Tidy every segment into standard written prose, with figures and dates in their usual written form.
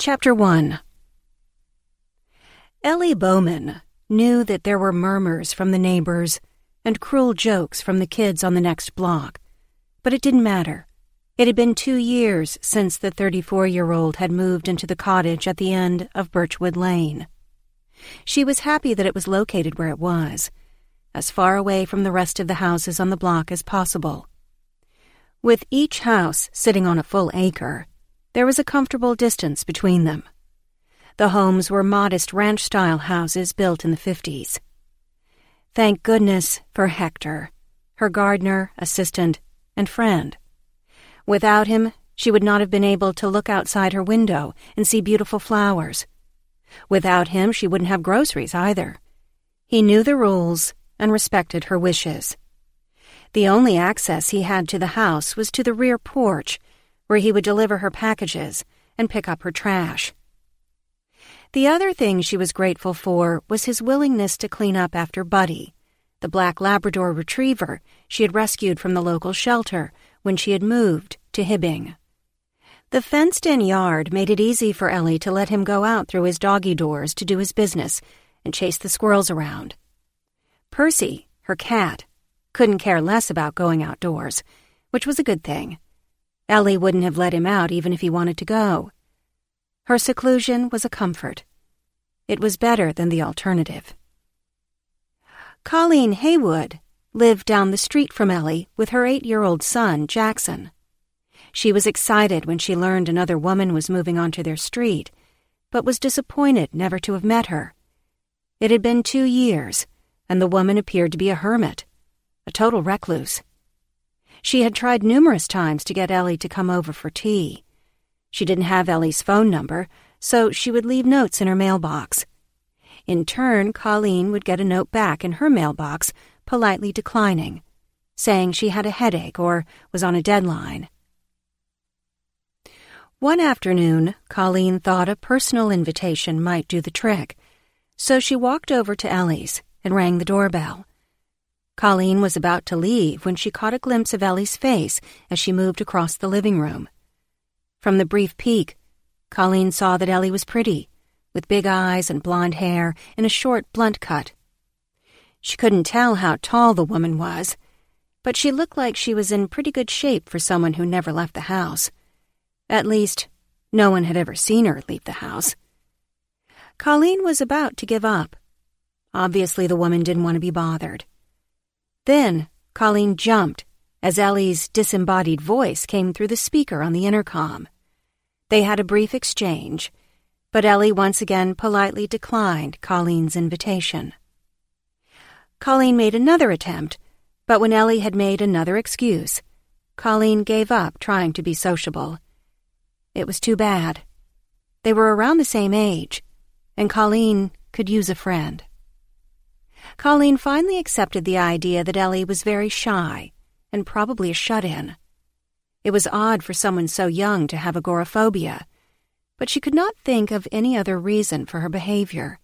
Chapter 1. Ellie Bowman knew that there were murmurs from the neighbors and cruel jokes from the kids on the next block, but it didn't matter. It had been 2 years since the 34-year-old had moved into the cottage at the end of Birchwood Lane. She was happy that it was located where it was, as far away from the rest of the houses on the block as possible. With each house sitting on a full acre, there was a comfortable distance between them. The homes were modest ranch-style houses built in the 50s. Thank goodness for Hector, her gardener, assistant, and friend. Without him, she would not have been able to look outside her window and see beautiful flowers. Without him, she wouldn't have groceries either. He knew the rules and respected her wishes. The only access he had to the house was to the rear porch, where he would deliver her packages and pick up her trash. The other thing she was grateful for was his willingness to clean up after Buddy, the black Labrador retriever she had rescued from the local shelter when she had moved to Hibbing. The fenced-in yard made it easy for Ellie to let him go out through his doggy doors to do his business and chase the squirrels around. Percy, her cat, couldn't care less about going outdoors, which was a good thing. Ellie wouldn't have let him out even if he wanted to go. Her seclusion was a comfort. It was better than the alternative. Colleen Haywood lived down the street from Ellie with her 8-year-old son, Jackson. She was excited when she learned another woman was moving onto their street, but was disappointed never to have met her. It had been 2 years, and the woman appeared to be a hermit, a total recluse. She had tried numerous times to get Ellie to come over for tea. She didn't have Ellie's phone number, so she would leave notes in her mailbox. In turn, Colleen would get a note back in her mailbox, politely declining, saying she had a headache or was on a deadline. One afternoon, Colleen thought a personal invitation might do the trick, so she walked over to Ellie's and rang the doorbell. Colleen was about to leave when she caught a glimpse of Ellie's face as she moved across the living room. From the brief peek, Colleen saw that Ellie was pretty, with big eyes and blonde hair and a short, blunt cut. She couldn't tell how tall the woman was, but she looked like she was in pretty good shape for someone who never left the house. At least, no one had ever seen her leave the house. Colleen was about to give up. Obviously, the woman didn't want to be bothered. Then, Colleen jumped as Ellie's disembodied voice came through the speaker on the intercom. They had a brief exchange, but Ellie once again politely declined Colleen's invitation. Colleen made another attempt, but when Ellie had made another excuse, Colleen gave up trying to be sociable. It was too bad. They were around the same age, and Colleen could use a friend. Colleen finally accepted the idea that Ellie was very shy and probably a shut-in. It was odd for someone so young to have agoraphobia, but she could not think of any other reason for her behavior.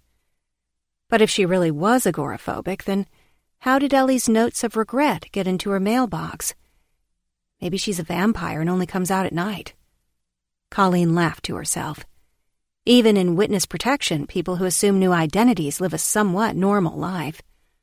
But if she really was agoraphobic, then how did Ellie's notes of regret get into her mailbox? Maybe she's a vampire and only comes out at night. Colleen laughed to herself. Even in witness protection, people who assume new identities live a somewhat normal life.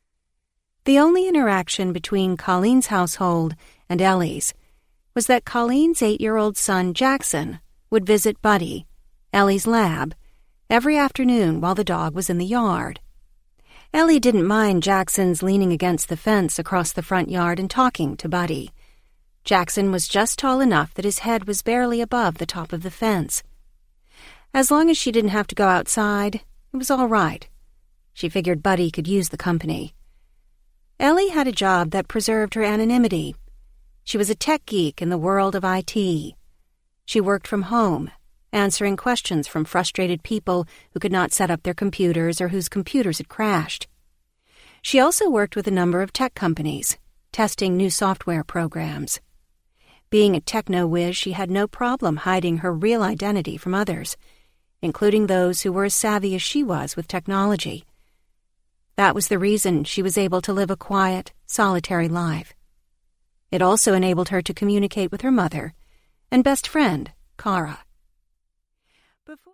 The only interaction between Colleen's household and Ellie's was that Colleen's 8-year-old son, Jackson, would visit Buddy, Ellie's lab, every afternoon while the dog was in the yard. Ellie didn't mind Jackson's leaning against the fence across the front yard and talking to Buddy. Jackson was just tall enough that his head was barely above the top of the fence. As long as she didn't have to go outside, it was all right. She figured Buddy could use the company. Ellie had a job that preserved her anonymity. She was a tech geek in the world of IT. She worked from home, answering questions from frustrated people who could not set up their computers or whose computers had crashed. She also worked with a number of tech companies, testing new software programs. Being a techno-whiz, she had no problem hiding her real identity from others, including those who were as savvy as she was with technology. That was the reason she was able to live a quiet, solitary life. It also enabled her to communicate with her mother and best friend, Kara. Before